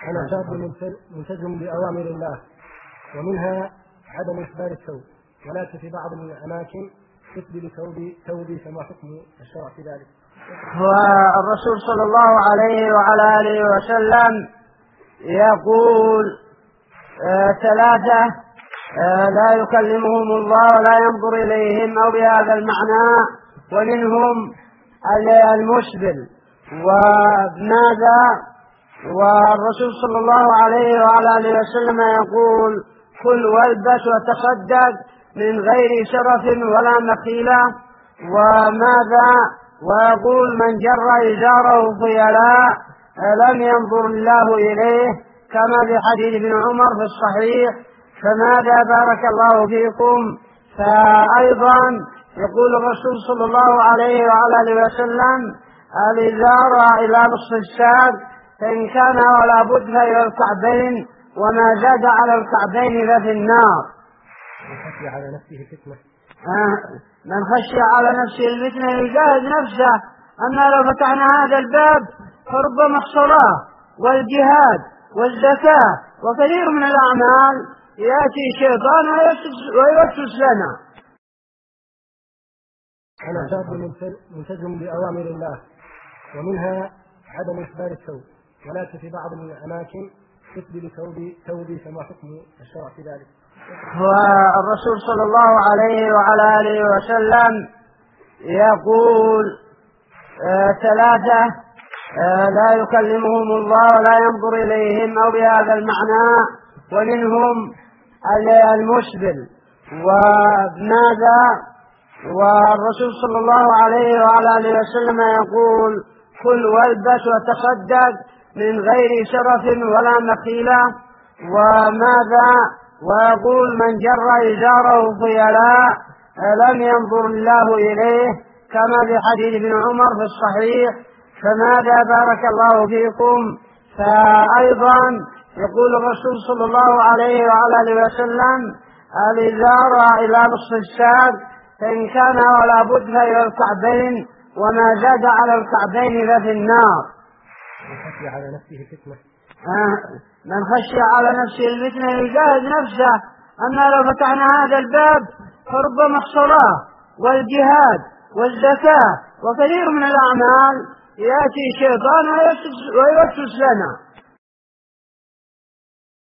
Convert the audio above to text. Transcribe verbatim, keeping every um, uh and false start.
أنا شاب ملتزم بأوامر الله، ومنها عدم إسبال الثوب، ولكن في بعض الأماكن تسبل ثوبي ثوبي فما حكم الشرع في ذلك؟ هو الرسول صلى الله عليه وعلى آله وسلم يقول آه ثلاثة آه لا يكلمهم الله ولا ينظر إليهم أو بهذا المعنى، ومنهم المسبل. وماذا؟ والرسول صلى الله عليه وعلى آله وسلم يقول كل والبس وتصدق من غير شرف ولا مخيلة. وماذا؟ ويقول من جر إزاره خيلاء لم ينظر الله إليه، كما في حديث ابن عمر في الصحيح. فماذا بارك الله فيكم؟ فأيضا يقول الرسول صلى الله عليه وعلى آله وسلم الإزار إلى نصف الساق، فإن كان ولا بد فإلى الكعبين، وما زاد على الكعبين ففي النار. من خشي على نفسه فتنة آه من خشي على نفسه الفتنة يجاهد نفسه. أما لو فتحنا هذا الباب فربما الصلاة والجهاد والزكاة وكثير من الأعمال يأتي شيطان ويوسوس لنا. أنا شاب ملتزم بأوامر الله، ومنها عدم إسبال الثوب، ولكن في بعض الأماكن تسبل ثوبي ثوبي فما حكم الشرع في ذلك؟ هو الرسول صلى الله عليه وعلى آله وسلم يقول آه ثلاثة آه لا يكلمهم الله ولا ينظر إليهم أو بهذا المعنى، ومنهم المسبل. وماذا؟ والرسول صلى الله عليه وعلى آله وسلم يقول كل والبس وتصدق من غير شرف ولا مخيلة. وماذا؟ ويقول من جر إزاره خيلاء لم ينظر الله إليه، كما في حديث ابن عمر في الصحيح. فماذا بارك الله فيكم؟ فأيضا يقول الرسول صلى الله عليه وعلى آله وسلم الإزار إلى نصف الساق، فإن كان ولا بد فإلى الكعبين، وما زاد على الكعبين ففي النار. من خشي على نفسه فتنة آه من خشي على نفسه الفتنة يجاهد نفسه. أما لو فتحنا هذا الباب فربما الصلاة والجهاد والزكاة وكثير من الأعمال يأتي شيطان ويوسوس لنا.